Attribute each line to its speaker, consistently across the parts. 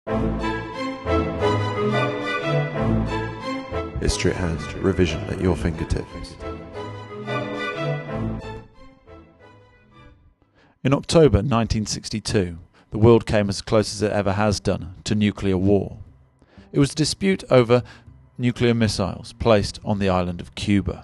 Speaker 1: History at Hand, revision at your fingertips.
Speaker 2: In October 1962, the world came as close as it ever has done to nuclear war. It was a dispute over nuclear missiles placed on the island of Cuba.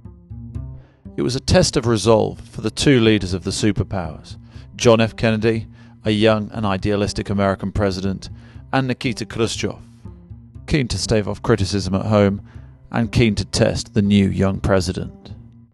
Speaker 2: It was a test of resolve for the two leaders of the superpowers, John F. Kennedy, a young and idealistic American president, and Nikita Khrushchev, keen to stave off criticism at home and keen to test the new young president.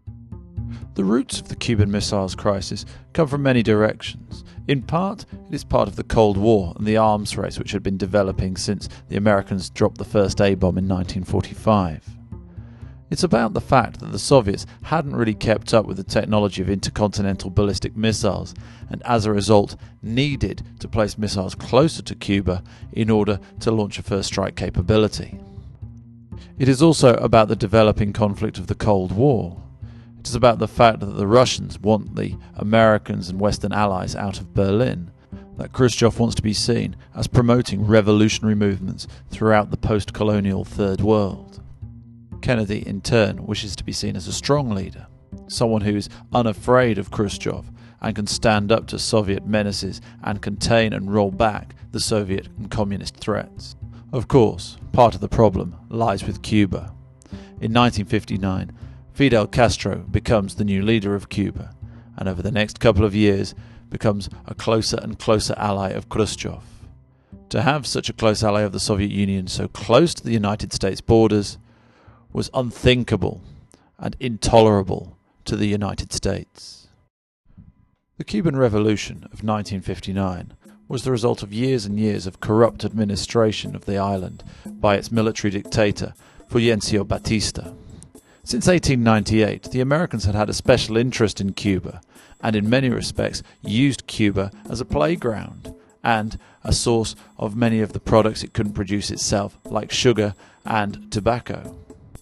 Speaker 2: The roots of the Cuban Missiles Crisis come from many directions. In part, it is part of the Cold War and the arms race which had been developing since the Americans dropped the first A-bomb in 1945. It's about the fact that the Soviets hadn't really kept up with the technology of intercontinental ballistic missiles and as a result needed to place missiles closer to Cuba in order to launch a first strike capability. It is also about the developing conflict of the Cold War. It is about the fact that the Russians want the Americans and Western allies out of Berlin, that Khrushchev wants to be seen as promoting revolutionary movements throughout the post-colonial Third World. Kennedy, in turn, wishes to be seen as a strong leader, someone who is unafraid of Khrushchev and can stand up to Soviet menaces and contain and roll back the Soviet and communist threats. Of course, part of the problem lies with Cuba. In 1959, Fidel Castro becomes the new leader of Cuba, and over the next couple of years becomes a closer and closer ally of Khrushchev. To have such a close ally of the Soviet Union so close to the United States borders was unthinkable and intolerable to the United States. The Cuban Revolution of 1959 was the result of years and years of corrupt administration of the island by its military dictator, Fulgencio Batista. Since 1898, the Americans had had a special interest in Cuba, and in many respects used Cuba as a playground and a source of many of the products it couldn't produce itself, like sugar and tobacco.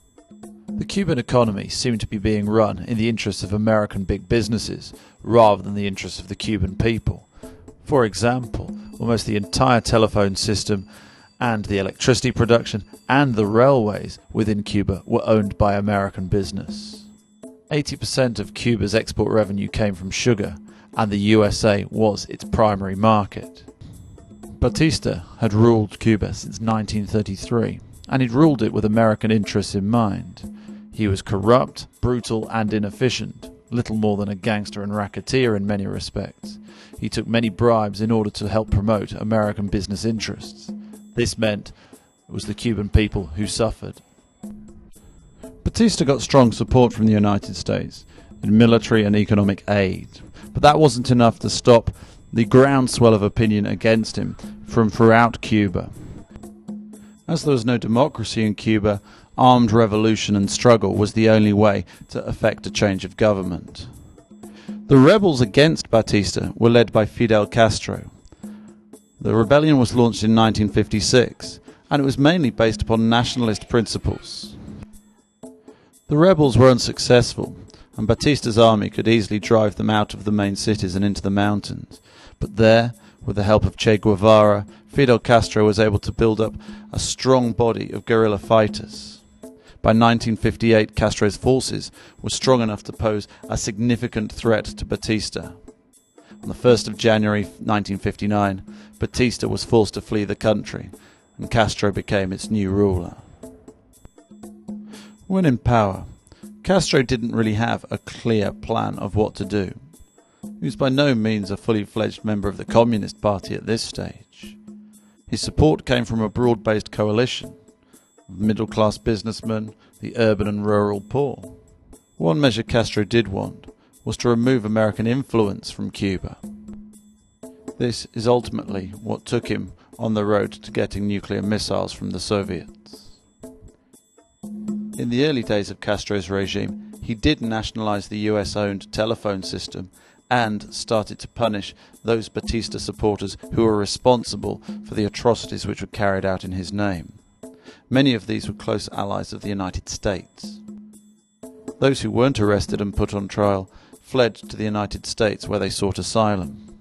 Speaker 2: The Cuban economy seemed to be being run in the interests of American big businesses rather than the interests of the Cuban people. For example, almost the entire telephone system and the electricity production and the railways within Cuba were owned by American business. 80% of Cuba's export revenue came from sugar, and the USA was its primary market. Batista had ruled Cuba since 1933, and he'd ruled it with American interests in mind. He was corrupt, brutal and inefficient, little more than a gangster and racketeer in many respects. He took many bribes in order to help promote American business interests. This meant it was the Cuban people who suffered. Batista got strong support from the United States in military and economic aid, but that wasn't enough to stop the groundswell of opinion against him from throughout Cuba. As there was no democracy in Cuba, armed revolution and struggle was the only way to effect a change of government. The rebels against Batista were led by Fidel Castro. The rebellion was launched in 1956, and it was mainly based upon nationalist principles. The rebels were unsuccessful, and Batista's army could easily drive them out of the main cities and into the mountains. But there, with the help of Che Guevara, Fidel Castro was able to build up a strong body of guerrilla fighters. By 1958, Castro's forces were strong enough to pose a significant threat to Batista. On the 1st of January 1959, Batista was forced to flee the country, and Castro became its new ruler. When in power, Castro didn't really have a clear plan of what to do. He was by no means a fully fledged member of the Communist Party at this stage. His support came from a broad-based coalition of middle-class businessmen, the urban and rural poor. One measure Castro did want was to remove American influence from Cuba. This is ultimately what took him on the road to getting nuclear missiles from the Soviets. In the early days of Castro's regime, he did nationalize the US-owned telephone system and started to punish those Batista supporters who were responsible for the atrocities which were carried out in his name. Many of these were close allies of the United States. Those who weren't arrested and put on trial fled to the United States, where they sought asylum.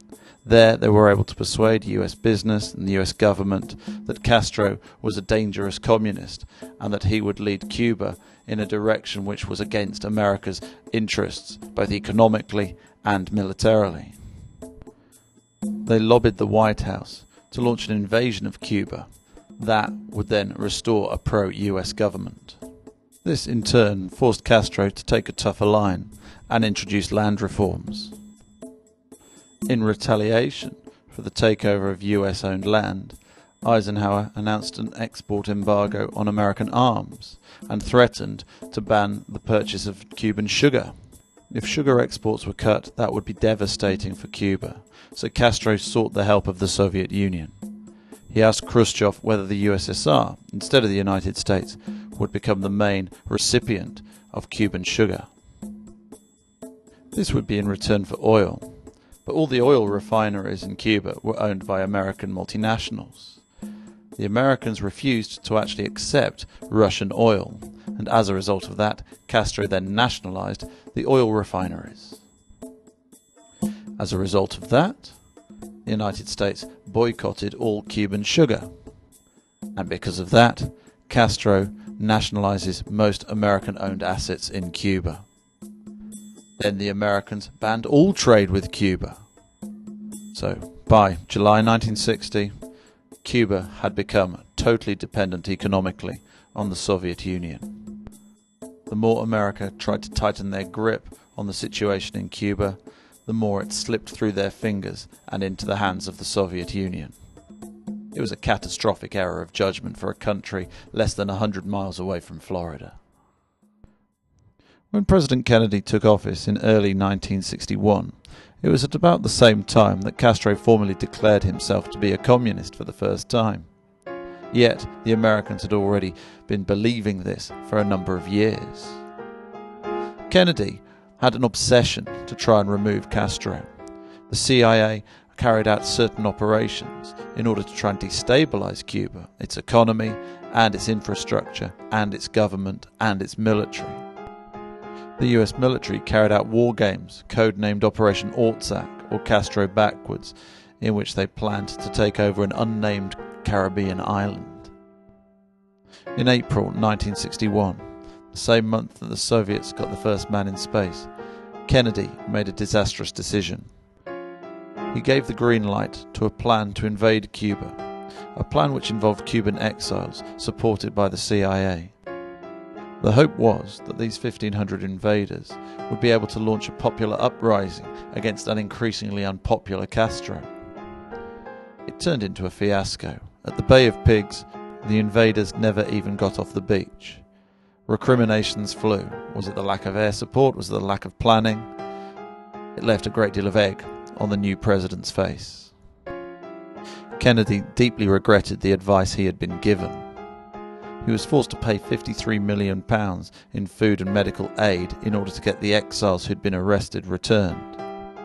Speaker 2: There they were able to persuade US business and the US government that Castro was a dangerous communist and that he would lead Cuba in a direction which was against America's interests, both economically and militarily. They lobbied the White House to launch an invasion of Cuba that would then restore a pro-US government. This in turn forced Castro to take a tougher line and introduce land reforms. In retaliation for the takeover of US-owned land, Eisenhower announced an export embargo on American arms and threatened to ban the purchase of Cuban sugar. If sugar exports were cut, that would be devastating for Cuba, so Castro sought the help of the Soviet Union. He asked Khrushchev whether the USSR, instead of the United States, would become the main recipient of Cuban sugar. This would be in return for oil. But all the oil refineries in Cuba were owned by American multinationals. The Americans refused to actually accept Russian oil, and as a result of that, Castro then nationalized the oil refineries. As a result of that, the United States boycotted all Cuban sugar, and because of that, Castro nationalizes most American-owned assets in Cuba. Then the Americans banned all trade with Cuba. So, by July 1960, Cuba had become totally dependent economically on the Soviet Union. The more America tried to tighten their grip on the situation in Cuba, the more it slipped through their fingers and into the hands of the Soviet Union. It was a catastrophic error of judgment for a country less than 100 miles away from Florida. When President Kennedy took office in early 1961, it was at about the same time that Castro formally declared himself to be a communist for the first time. Yet, the Americans had already been believing this for a number of years. Kennedy had an obsession to try and remove Castro. The CIA carried out certain operations in order to try and destabilize Cuba, its economy and its infrastructure and its government and its military. The US military carried out war games, codenamed Operation Ortsac or Castro Backwards, in which they planned to take over an unnamed Caribbean island. In April 1961, the same month that the Soviets got the first man in space, Kennedy made a disastrous decision. He gave the green light to a plan to invade Cuba, a plan which involved Cuban exiles supported by the CIA. The hope was that these 1,500 invaders would be able to launch a popular uprising against an increasingly unpopular Castro. It turned into a fiasco. At the Bay of Pigs, the invaders never even got off the beach. Recriminations flew. Was it the lack of air support? Was it the lack of planning? It left a great deal of egg on the new president's face. Kennedy deeply regretted the advice he had been given. He was forced to pay £53 million in food and medical aid in order to get the exiles who'd been arrested returned.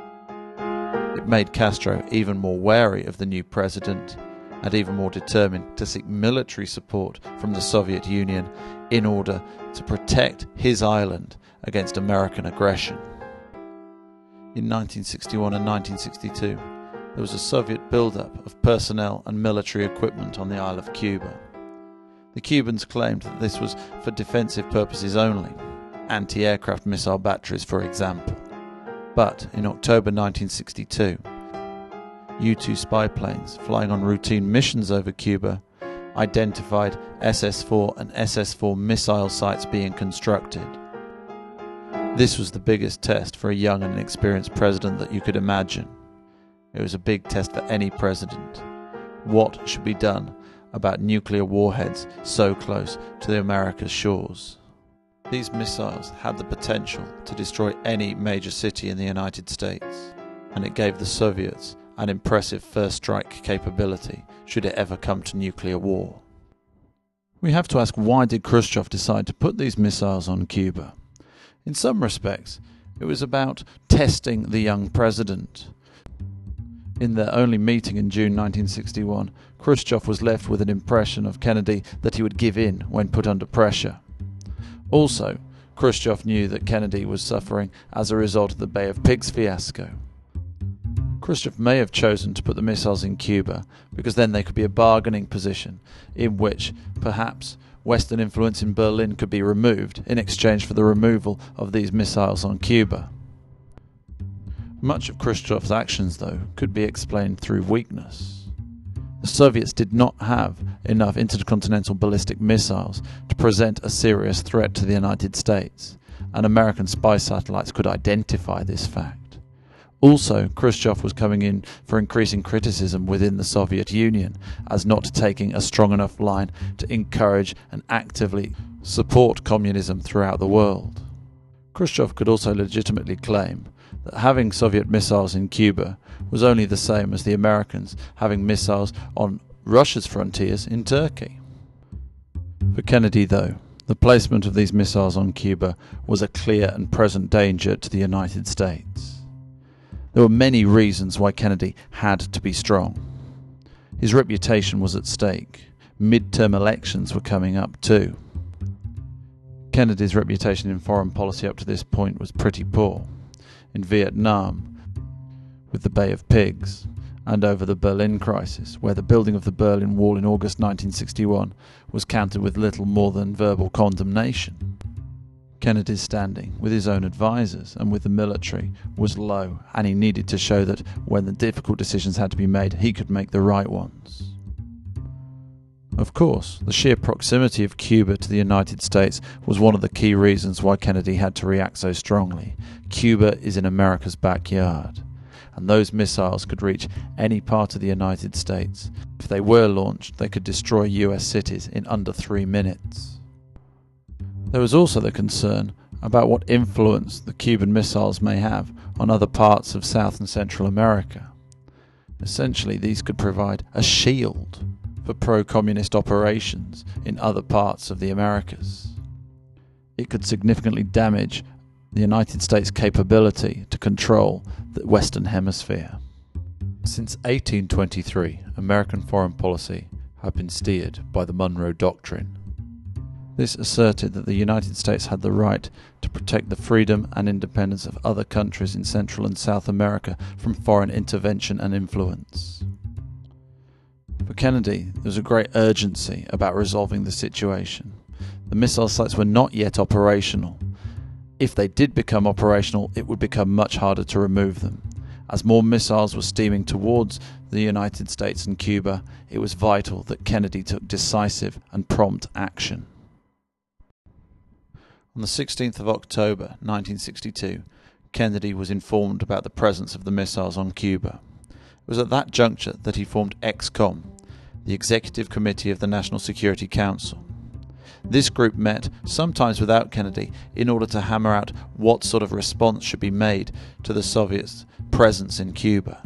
Speaker 2: It made Castro even more wary of the new president and even more determined to seek military support from the Soviet Union in order to protect his island against American aggression. In 1961 and 1962, there was a Soviet buildup of personnel and military equipment on the Isle of Cuba. The Cubans claimed that this was for defensive purposes only, anti-aircraft missile batteries for example. But in October 1962, U-2 spy planes flying on routine missions over Cuba identified SS-4 and SS-4 missile sites being constructed. This was the biggest test for a young and inexperienced president that you could imagine. It was a big test for any president. What should be done about nuclear warheads so close to the America's shores? These missiles had the potential to destroy any major city in the United States, and it gave the Soviets an impressive first strike capability should it ever come to nuclear war. We have to ask, why did Khrushchev decide to put these missiles on Cuba? In some respects, it was about testing the young president. In their only meeting in June 1961, Khrushchev was left with an impression of Kennedy that he would give in when put under pressure. Also, Khrushchev knew that Kennedy was suffering as a result of the Bay of Pigs fiasco. Khrushchev may have chosen to put the missiles in Cuba because then they could be a bargaining position in which perhaps Western influence in Berlin could be removed in exchange for the removal of these missiles on Cuba. Much of Khrushchev's actions, though, could be explained through weakness. The Soviets did not have enough intercontinental ballistic missiles to present a serious threat to the United States, and American spy satellites could identify this fact. Also, Khrushchev was coming in for increasing criticism within the Soviet Union as not taking a strong enough line to encourage and actively support communism throughout the world. Khrushchev could also legitimately claim that having Soviet missiles in Cuba was only the same as the Americans having missiles on Russia's frontiers in Turkey. For Kennedy, though, the placement of these missiles on Cuba was a clear and present danger to the United States. There were many reasons why Kennedy had to be strong. His reputation was at stake. Mid-term elections were coming up too. Kennedy's reputation in foreign policy up to this point was pretty poor. In Vietnam, with the Bay of Pigs, and over the Berlin crisis, where the building of the Berlin Wall in August 1961 was countered with little more than verbal condemnation. Kennedy's standing with his own advisers and with the military was low, and he needed to show that when the difficult decisions had to be made, he could make the right ones. Of course, the sheer proximity of Cuba to the United States was one of the key reasons why Kennedy had to react so strongly. Cuba is in America's backyard, and those missiles could reach any part of the United States. If they were launched, they could destroy US cities in under 3 minutes. There was also the concern about what influence the Cuban missiles may have on other parts of South and Central America. Essentially, these could provide a shield for pro-communist operations in other parts of the Americas. It could significantly damage the United States' capability to control the Western Hemisphere. Since 1823, American foreign policy had been steered by the Monroe Doctrine. This asserted that the United States had the right to protect the freedom and independence of other countries in Central and South America from foreign intervention and influence. For Kennedy, there was a great urgency about resolving the situation. The missile sites were not yet operational. If they did become operational, it would become much harder to remove them. As more missiles were steaming towards the United States and Cuba, it was vital that Kennedy took decisive and prompt action. On the 16th of October 1962, Kennedy was informed about the presence of the missiles on Cuba. It was at that juncture that he formed ExComm, the Executive Committee of the National Security Council. This group met, sometimes without Kennedy, in order to hammer out what sort of response should be made to the Soviets' presence in Cuba.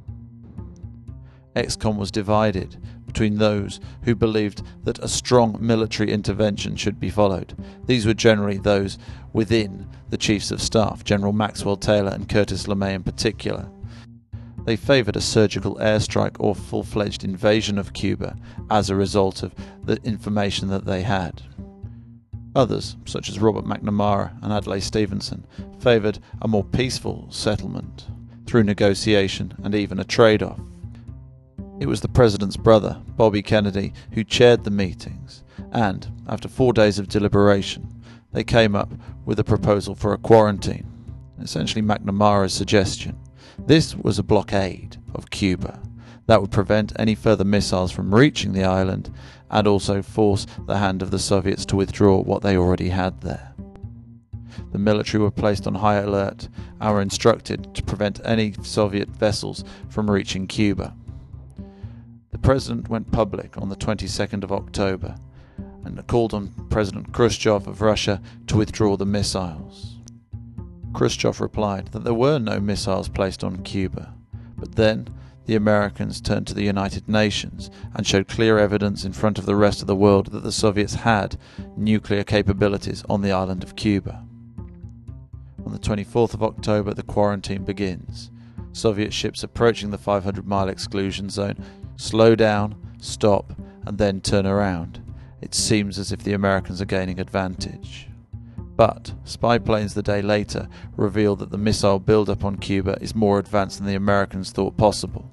Speaker 2: ExComm was divided between those who believed that a strong military intervention should be followed. These were generally those within the Chiefs of Staff, General Maxwell Taylor and Curtis LeMay in particular. They favoured a surgical airstrike or full-fledged invasion of Cuba as a result of the information that they had. Others, such as Robert McNamara and Adlai Stevenson, favoured a more peaceful settlement through negotiation and even a trade-off. It was the president's brother, Bobby Kennedy, who chaired the meetings, and, after 4 days of deliberation, they came up with a proposal for a quarantine, essentially McNamara's suggestion. This was a blockade of Cuba that would prevent any further missiles from reaching the island and also force the hand of the Soviets to withdraw what they already had there. The military were placed on high alert and were instructed to prevent any Soviet vessels from reaching Cuba. The president went public on the 22nd of October and called on President Khrushchev of Russia to withdraw the missiles. Khrushchev replied that there were no missiles placed on Cuba, but then the Americans turned to the United Nations and showed clear evidence in front of the rest of the world that the Soviets had nuclear capabilities on the island of Cuba. On the 24th of October, the quarantine begins. Soviet ships approaching the 500-mile exclusion zone slow down, stop, and then turn around. It seems as if the Americans are gaining advantage. But spy planes the day later revealed that the missile build-up on Cuba is more advanced than the Americans thought possible.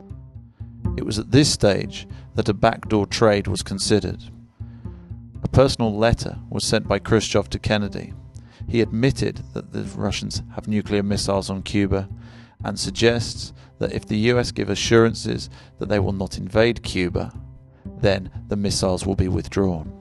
Speaker 2: It was at this stage that a backdoor trade was considered. A personal letter was sent by Khrushchev to Kennedy. He admitted that the Russians have nuclear missiles on Cuba and suggests that if the US give assurances that they will not invade Cuba, then the missiles will be withdrawn.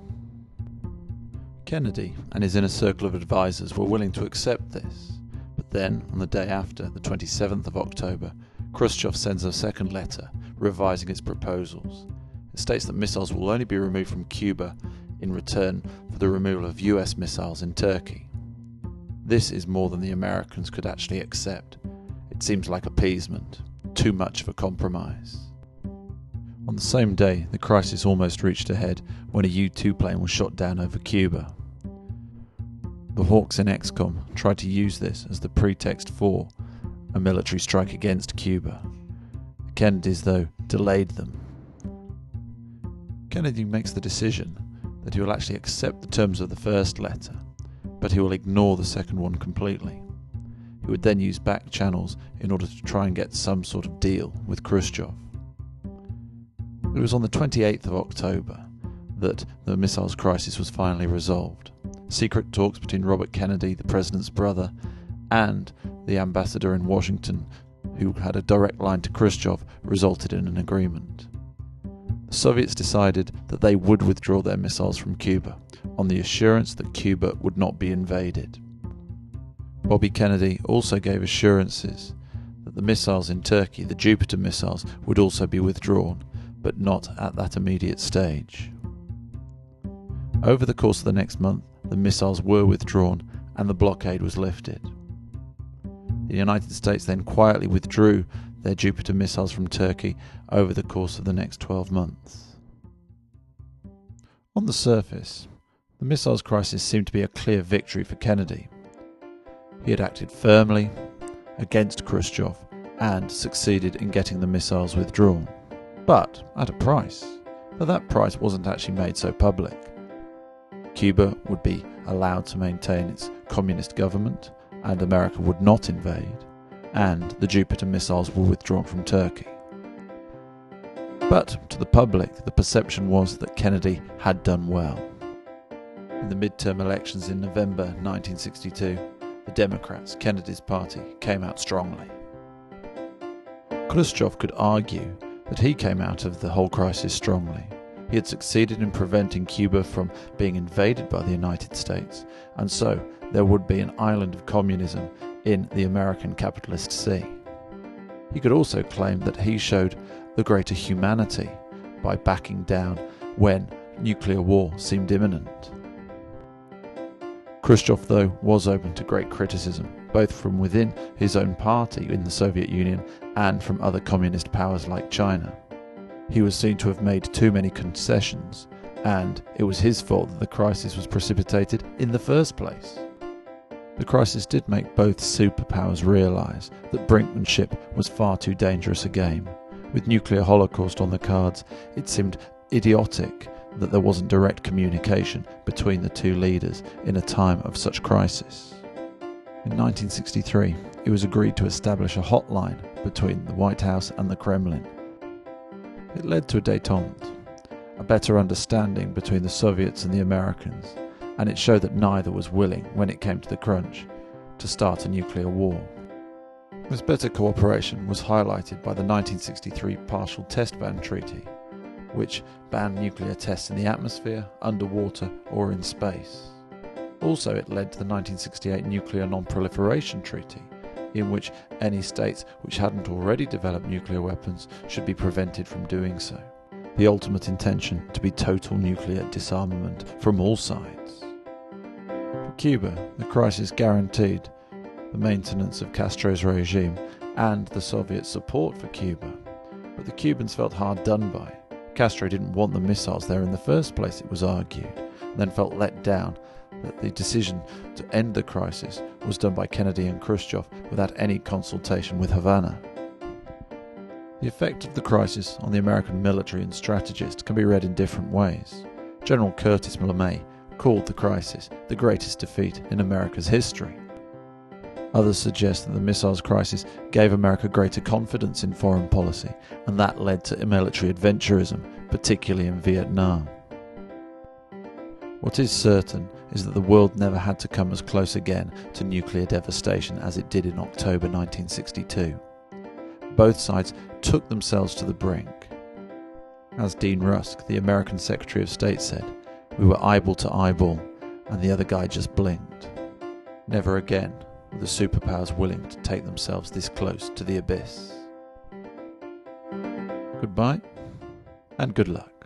Speaker 2: Kennedy and his inner circle of advisors were willing to accept this, but then, on the day after, the 27th of October, Khrushchev sends a second letter revising its proposals. It states that missiles will only be removed from Cuba in return for the removal of US missiles in Turkey. This is more than the Americans could actually accept. It seems like appeasement, too much of a compromise. On the same day, the crisis almost reached a head when a U-2 plane was shot down over Cuba. The hawks in XCOM tried to use this as the pretext for a military strike against Cuba. The Kennedys, though, delayed them. Kennedy makes the decision that he will actually accept the terms of the first letter, but he will ignore the second one completely. He would then use back channels in order to try and get some sort of deal with Khrushchev. It was on the 28th of October that the missiles crisis was finally resolved. Secret talks between Robert Kennedy, the president's brother, and the ambassador in Washington, who had a direct line to Khrushchev, resulted in an agreement. The Soviets decided that they would withdraw their missiles from Cuba, on the assurance that Cuba would not be invaded. Bobby Kennedy also gave assurances that the missiles in Turkey, the Jupiter missiles, would also be withdrawn, but not at that immediate stage. Over the course of the next month, the missiles were withdrawn and the blockade was lifted. The United States then quietly withdrew their Jupiter missiles from Turkey over the course of the next 12 months. On the surface, the missiles crisis seemed to be a clear victory for Kennedy. He had acted firmly against Khrushchev and succeeded in getting the missiles withdrawn, but at a price. But that price wasn't actually made so public. Cuba would be allowed to maintain its communist government, and America would not invade, and the Jupiter missiles were withdrawn from Turkey. But to the public, the perception was that Kennedy had done well. In the midterm elections in November 1962, the Democrats, Kennedy's party, came out strongly. Khrushchev could argue that he came out of the whole crisis strongly. He had succeeded in preventing Cuba from being invaded by the United States, and so there would be an island of communism in the American capitalist sea. He could also claim that he showed the greater humanity by backing down when nuclear war seemed imminent. Khrushchev, though, was open to great criticism, both from within his own party in the Soviet Union and from other communist powers like China. He was seen to have made too many concessions, and it was his fault that the crisis was precipitated in the first place. The crisis did make both superpowers realise that brinkmanship was far too dangerous a game. With nuclear holocaust on the cards, it seemed idiotic that there wasn't direct communication between the two leaders in a time of such crisis. In 1963, it was agreed to establish a hotline between the White House and the Kremlin. It led to a détente, a better understanding between the Soviets and the Americans, and it showed that neither was willing, when it came to the crunch, to start a nuclear war. This better cooperation was highlighted by the 1963 Partial Test Ban Treaty, which banned nuclear tests in the atmosphere, underwater, or in space. Also, it led to the 1968 Nuclear Non-Proliferation Treaty, in which any states which hadn't already developed nuclear weapons should be prevented from doing so. The ultimate intention to be total nuclear disarmament from all sides. For Cuba, the crisis guaranteed the maintenance of Castro's regime and the Soviet support for Cuba, but the Cubans felt hard done by. Castro didn't want the missiles there in the first place, it was argued, and then felt let down that the decision to end the crisis was done by Kennedy and Khrushchev without any consultation with Havana. The effect of the crisis on the American military and strategists can be read in different ways. General Curtis LeMay called the crisis the greatest defeat in America's history. Others suggest that the missiles crisis gave America greater confidence in foreign policy, and that led to military adventurism, particularly in Vietnam. What is certain is that the world never had to come as close again to nuclear devastation as it did in October 1962. Both sides took themselves to the brink. As Dean Rusk, the American Secretary of State, said, "We were eyeball to eyeball, and the other guy just blinked." Never again were the superpowers willing to take themselves this close to the abyss. Goodbye, and good luck.